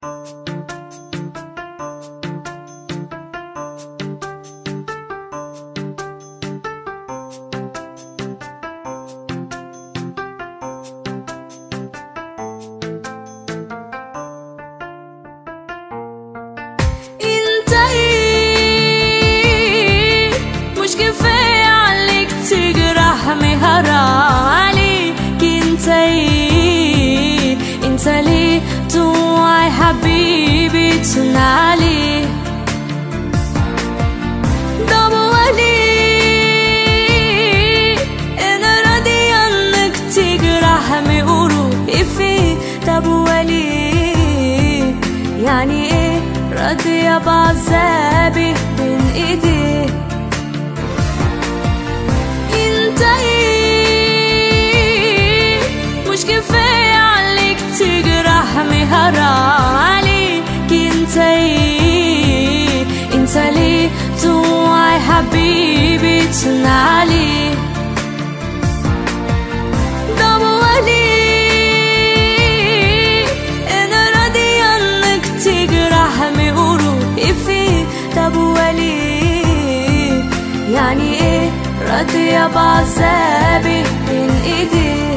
حرام عليك انت لي توعي حبيبي تنالي ضبولي انا راضي انك تجرحني وروحي فيه ضبولي يعني ايه راضية بعذابي بين ايديه مش كفاية عليك تجرحني حرام عليك انت لي توعي حبيبي تنالي ضبولي انا راضي انك تجرحني وروحي فيه ضبولي يعني ايه راضية بعذابي بين ايديه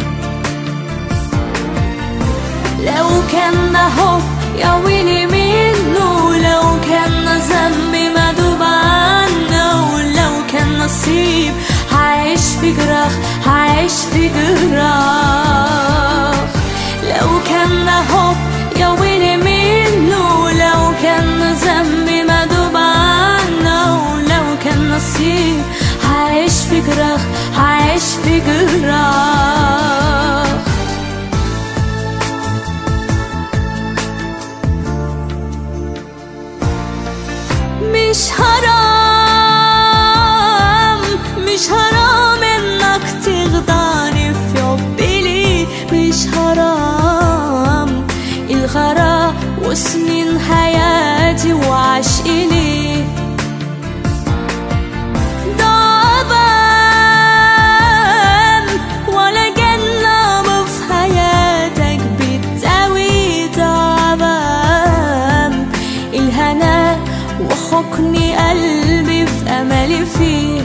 لو كان حب يا ويلي منه لو كان ذنبي مدوب عنه ولو كان نصيب هعيش في جراح هعيش في جراح لو كان حب يا ويلي منه لو كان ذنبي مدوب عنه ولو كان نصيب هعيش في جراح هعيش في جراح مش حرام انك تخدعني في حبي لي مش حرام الغرام وسنين حياتي وعشقي لي ضعبان ولا جنة في حياتك بتساوي ضعبان الهنا وحكني قلبي في أملي فيه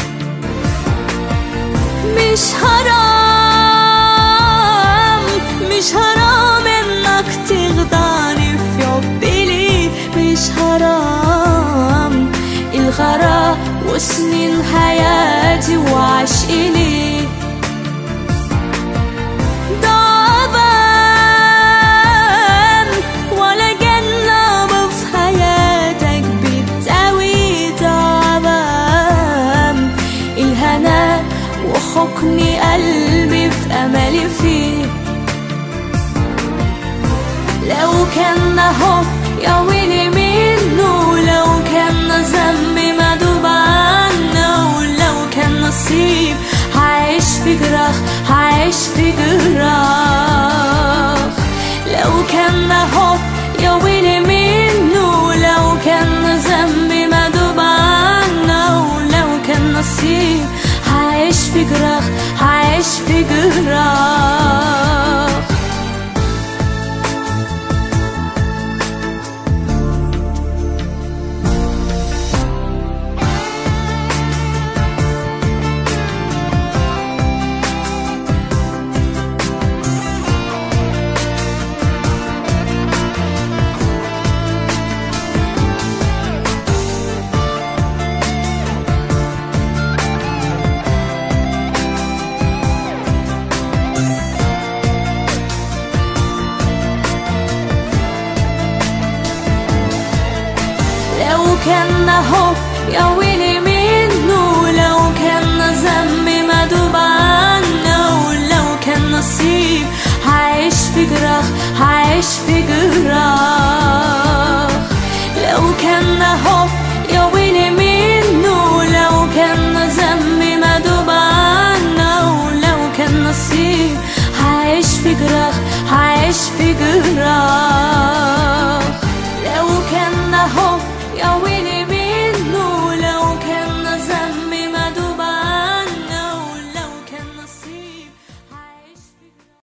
مش حرام انك تخدعني في حبي لي مش حرام الغرام وسنين حياتي وعشقي لي ضعبان ولا جنة في حياتك بتساوي ضعبان الهنا وحكني قلبي في أملي فيه لو كان حب يا ويلي منه لو كان ذنبي مدوب عنه ولو كان نصيب هعيش في جراح هعيش في جراح لو كان حب يا ويلي منه لو كان ذنبي مدوب عنه ولو كان نصيب هعيش في جراح هعيش في جراح كان حب يا ويلي منه لو كان ذنبي مدوب عنه ولو كان نصيب هعيش في جراح هعيش في جراح لو كان حب يا ويلي منه لو كان ذنبي مدوب عنه ولو كان نصيب هعيش في جراح هعيش في جراح